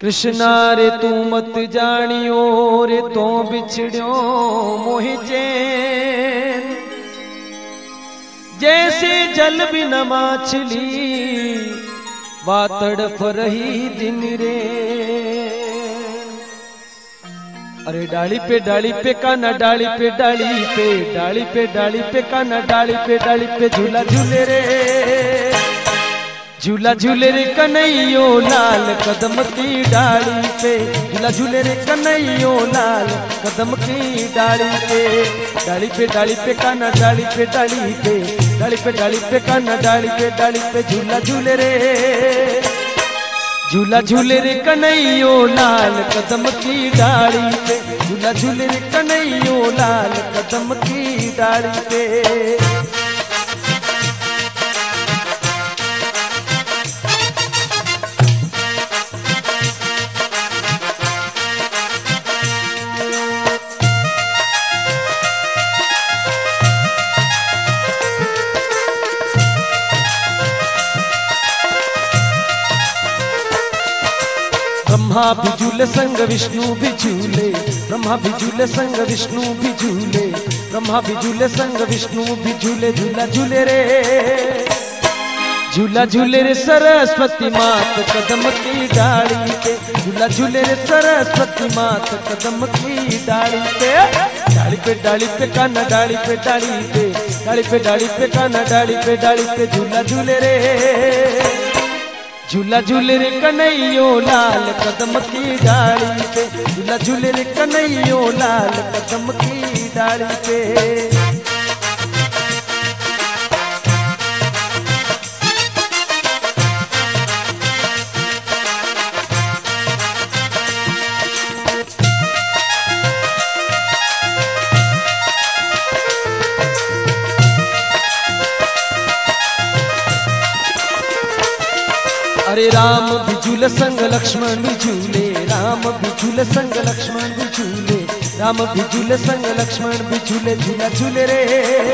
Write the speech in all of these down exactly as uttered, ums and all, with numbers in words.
कृष्णा रे तू मत जानियो रे तो बिछड़ियो मोहि चैन, जैसे जल बिन माछली वा तड़फ रही दिन रे। अरे डाली पे डाली पे काना डाली पे डाली पे डाली पे डाली पे काना डाली पे डाली पे झूला झूले रे, झूला झूले रे कन्हैयो लाल कदम की डाली पे, झूला झूले रे कन्हैयो लाल कदम की डाली पे। डाली पे डाली पे काना डाली पे डाली पे डाली पे डाली पे काना डाली पे डाली पे झूला झूले रे, झूला झूले रे कन्हैयो लाल कदम की डाली पे, झूला झूले रे कन्हैयो लाल कदम की डाली पे। ब्रह्मा भी झूले संग विष्णु भी झूले, ब्रह्मा भी झूले संग विष्णु भी झूले, ब्रह्मा भी झूले संग विष्णु भी झूले, झूला झूले रे, झूला झूले रे सरस्वती मात कदम की डाली पे, झूला झूले रे सरस्वती मात कदम की डाली पे। डाली पे डाली पे काना डाली पे डाली पे डाली पे डाली पे काना डाली पे डाली पे झूला झूले रे, झूला झूले रे कन्हैयो लाल कदम की डाली पे, झूला झूले रे कन्हैयो लाल कदम की डाली पे। अरे राम भी झूले संग लक्ष्मण भी झूले, राम भी झूले संग लक्ष्मण भी झूले, राम भी झूले संग लक्ष्मण भी झूले, झूला झूले रे,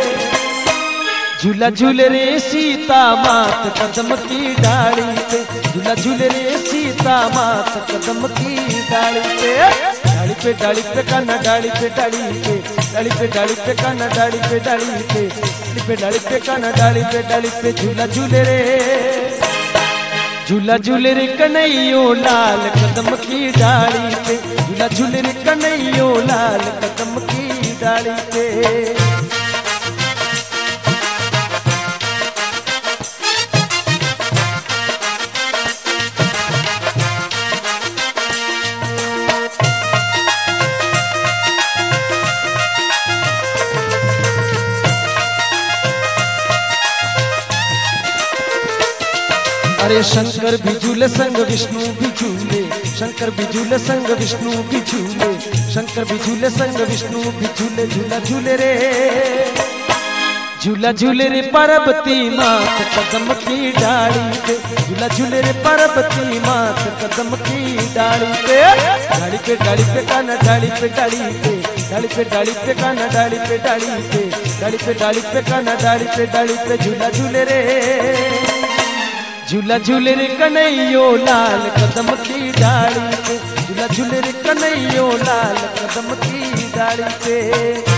झूला झूले रे सीता मात कदम की डाली पे, झूला झूले रे सीता मात कदम की डाली पे। डाली पे डाली पे काना डाली पे डाली पे डाली पे डाली पे काना डाली पे डाली पे डाली पे डाली पे काना डाली पे डाली पे झूला झूले रे, झूला झूले रे कन्हैयो लाल कदम की डाली पे, झूला झूले रे कन्हैयो लाल कदम की डाली पे। अरे शंकर भी झूले संग विष्णु भी झूले, शंकर भी झूले संग विष्णु भी झूले, शंकर भी झूले संग विष्णु भी झूले, झूला झूले रे, झूला झूले रे पार्वती मात कदम की डाली पे, झूला झूले रे पार्वती मात कदम की डाली पे। डाली पे डाली पे काना डाली पे डाली पे डाली पे डाली पे काना डाली पे डाली पे डाली पे डाली पे काना डाली पे डाली पे झूला झूले रे, झूला झूले रे कन्हैयो लाल कदम की डाली पे, झूला झूले रे कन्हैयो लाल कदम की डाली पे।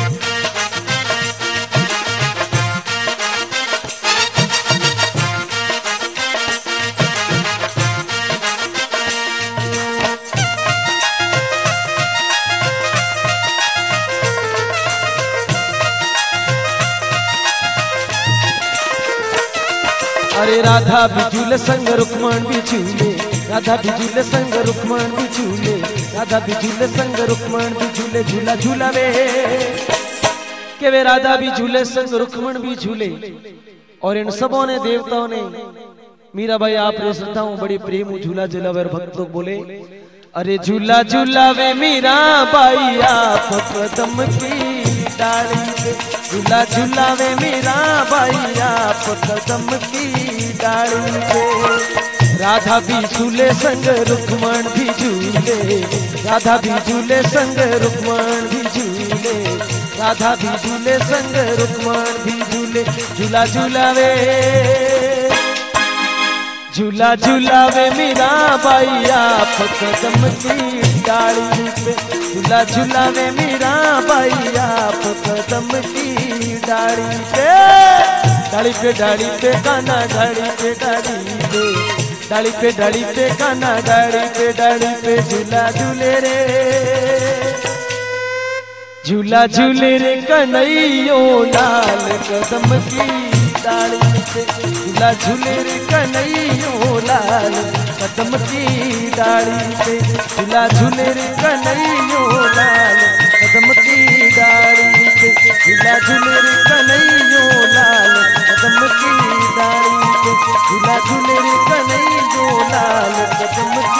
अरे राधा भी झूले संग रुक्मण भी झूले, राधा भी झूले संग रुक्मण भी झूले, राधा भी झूले संग रुक्मण भी झूले, झूला झूला वे के वे राधा भी झूले संग रुक्मण भी झूले। और इन सबों ने देवताओं ने मीरा भाई आप रे श्रद्धाओं बड़ी प्रेम झूला झूलावे, भक्त लोग बोले अरे झूला झूलावे मीरा बाई आप कदम की डाली पे, झूला झूलावे मीरा बाई आप कदम की डाली पे। राधा भी झूले संग रुक्मण भी झूले, राधा भी झूले संग रुक्मण भी झूले, राधा भी झूले संग रुक्मण भी झूले, झूला झूलावे झूला झूलावे मीरा बाई आप कदम की डाली पे, झूला झूलावे मीरा बाई आप कदम की डाली पे। डाली पे डाली पे गाना डाली पे डाली पे, डाली पे डाली पे गाना डाली पे डाली पे झूला झूले रे, झूला झूले रे कन्हैयो लाल कदम की डाली पे, झूला झूले रे कन्हैयो लाल कदम की डाली पे, झूला झूले रे कन्हैयो लाल कदम की डाली पे, झूला झूले रे कन्हैयो लाल कदम की डाली पे, झूला झूले रे कन्हैयो लाल कदम की